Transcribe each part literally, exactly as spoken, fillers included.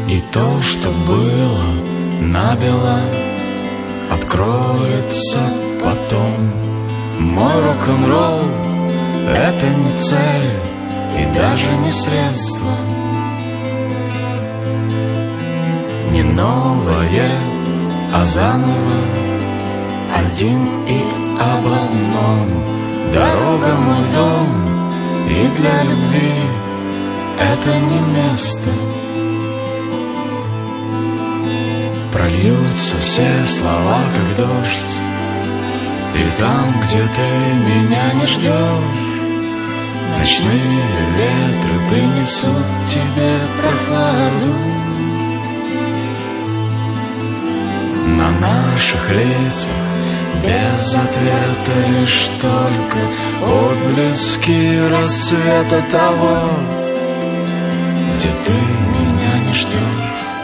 И то, что было набело, откроется потом. Мой рок-н-ролл — это не цель и даже не средство, не новое, а заново, один и об одном. Дорога — мой дом, и для любви это не место. Прольются все слова, как дождь, и там, где ты меня не ждешь, ночные ветры принесут тебе прохладу. На наших лицах без ответа лишь только отблески рассвета того, где ты меня не ждешь.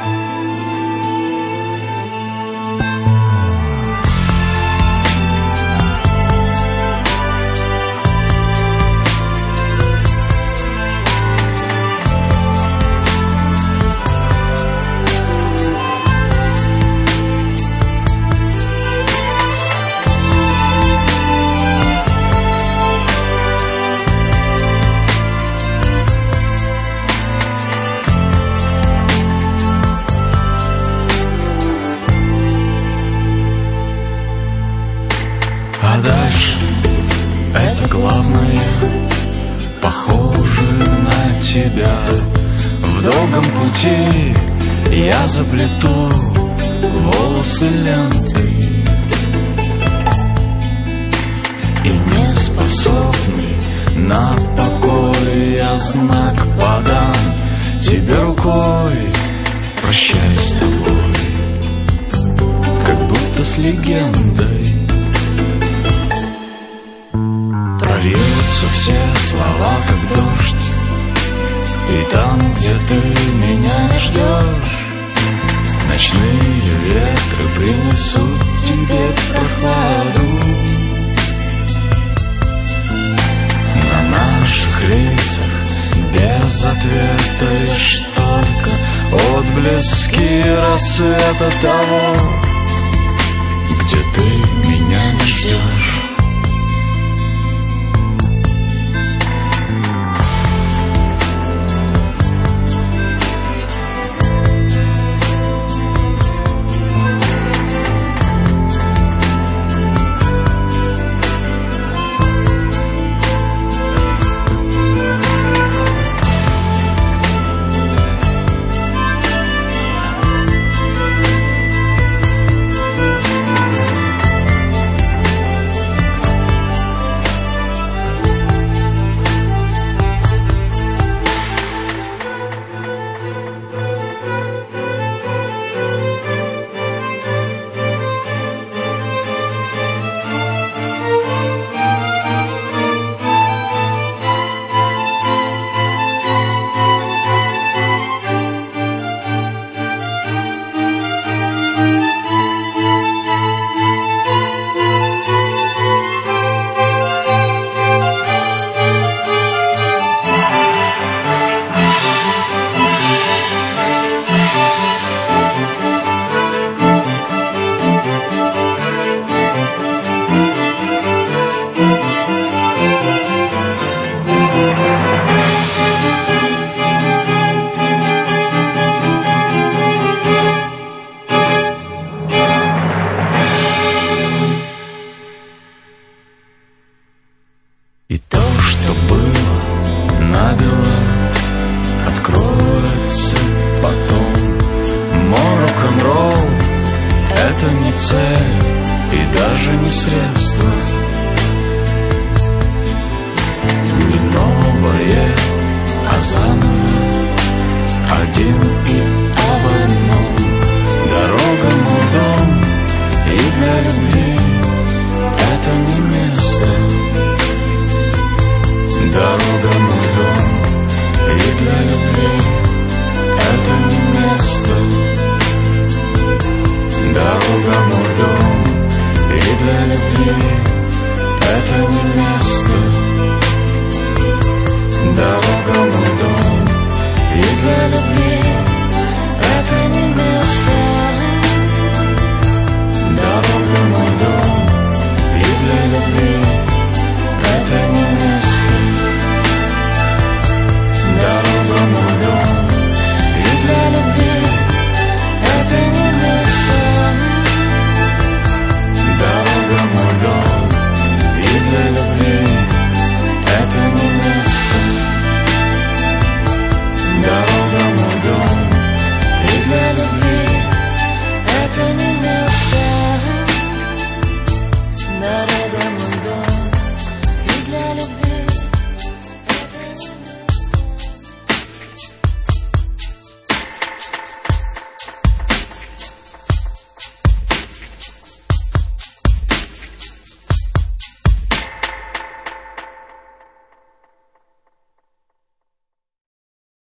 А дальше это главное, похоже на тебя. В долгом пути я заплету волосы лентой, и не способный на покой я знак подам тебе рукой. Прощай с тобой, как будто с легендой. Прольются все слова, как дождь, и там, где ты меня не ждешь, ночные ветры принесут тебе прохладу. На наших лицах без ответа лишь только отблески рассвета того, где ты меня не ждешь.